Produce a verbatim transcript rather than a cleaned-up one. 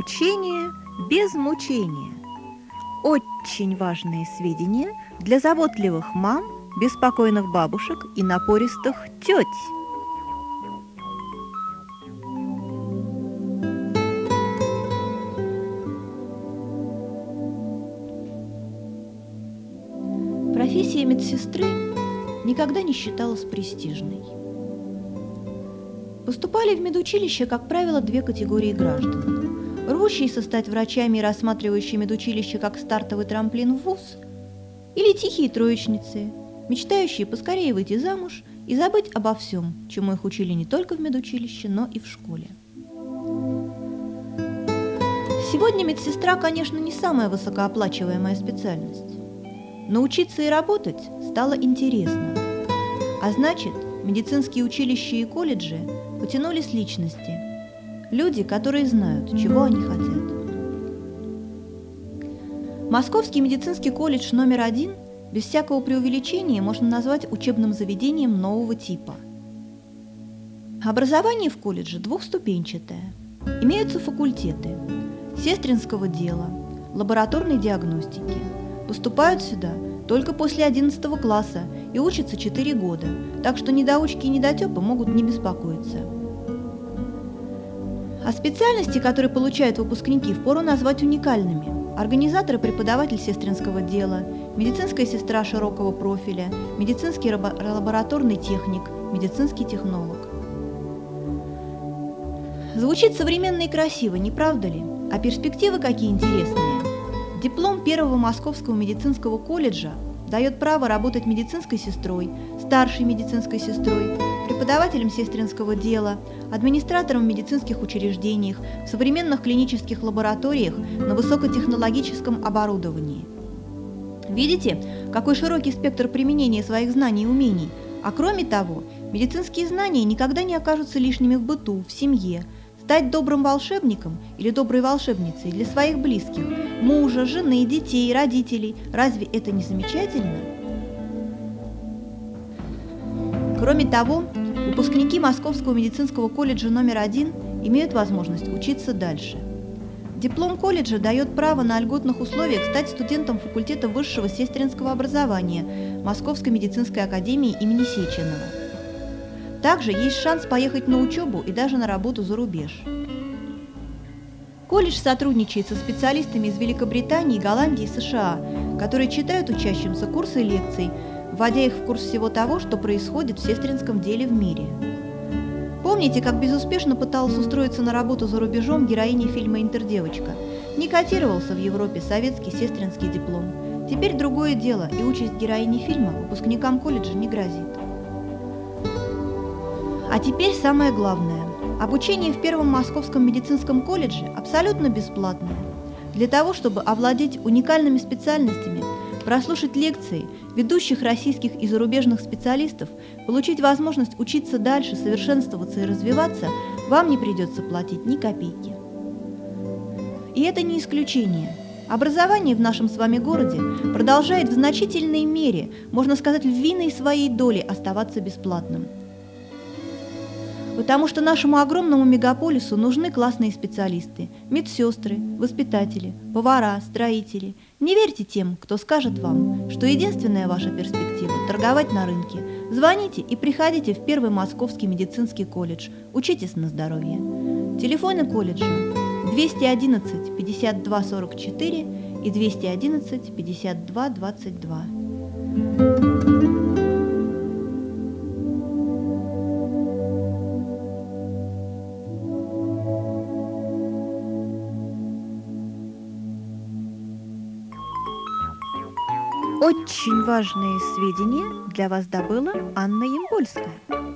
Обучение без мучения. Очень важные сведения для заботливых мам, беспокойных бабушек и напористых теть. Профессия медсестры никогда не считалась престижной. Поступали в медучилище, как правило, две категории граждан: рвущиеся стать врачами и рассматривающие медучилище как стартовый трамплин в вуз, или тихие троечницы, мечтающие поскорее выйти замуж и забыть обо всем, чему их учили не только в медучилище, но и в школе. Сегодня медсестра, конечно, не самая высокооплачиваемая специальность, но учиться и работать стало интересно, а значит, медицинские училища и колледжи потянулись личности, люди, которые знают, чего они хотят. Московский медицинский колледж номер один без всякого преувеличения можно назвать учебным заведением нового типа. Образование в колледже двухступенчатое. Имеются факультеты сестринского дела, лабораторной диагностики. Поступают сюда только после одиннадцатого класса и учатся четыре года, так что недоучки и недотепы могут не беспокоиться. А специальности, которые получают выпускники, впору назвать уникальными. Организатор и преподаватель сестринского дела, медицинская сестра широкого профиля, медицинский лабораторный техник, медицинский технолог. Звучит современно и красиво, не правда ли? А перспективы какие интересные. Диплом Первого Московского медицинского колледжа дает право работать медицинской сестрой, старшей медицинской сестрой, преподавателем сестринского дела, администратором в медицинских учреждениях, в современных клинических лабораториях, на высокотехнологическом оборудовании. Видите, какой широкий спектр применения своих знаний и умений? А кроме того, медицинские знания никогда не окажутся лишними в быту, в семье. Стать добрым волшебником или доброй волшебницей для своих близких, мужа, жены, детей, родителей, разве это не замечательно? Кроме того, выпускники Московского медицинского колледжа номер один имеют возможность учиться дальше. Диплом колледжа дает право на льготных условиях стать студентом факультета высшего сестринского образования Московской медицинской академии имени Сеченова. Также есть шанс поехать на учебу и даже на работу за рубеж. Колледж сотрудничает со специалистами из Великобритании, Голландии и США, которые читают учащимся курсы и лекций, вводя их в курс всего того, что происходит в сестринском деле в мире. Помните, как безуспешно пыталась устроиться на работу за рубежом героиня фильма «Интердевочка»? Не котировался в Европе советский сестринский диплом. Теперь другое дело, и участь героини фильма выпускникам колледжа не грозит. А теперь самое главное. Обучение в Первом Московском медицинском колледже абсолютно бесплатное. Для того, чтобы овладеть уникальными специальностями, прослушать лекции ведущих российских и зарубежных специалистов, получить возможность учиться дальше, совершенствоваться и развиваться, вам не придется платить ни копейки. И это не исключение. Образование в нашем с вами городе продолжает в значительной мере, можно сказать, львиной своей долей оставаться бесплатным. Потому что нашему огромному мегаполису нужны классные специалисты, медсестры, воспитатели, повара, строители. Не верьте тем, кто скажет вам, что единственная ваша перспектива – торговать на рынке. Звоните и приходите в Первый Московский медицинский колледж. Учитесь на здоровье. Телефоны колледжа двести одиннадцать пятьдесят два сорок четыре и двести одиннадцать пятьдесят два двадцать два. Очень важные сведения для вас добыла Анна Ямбольская.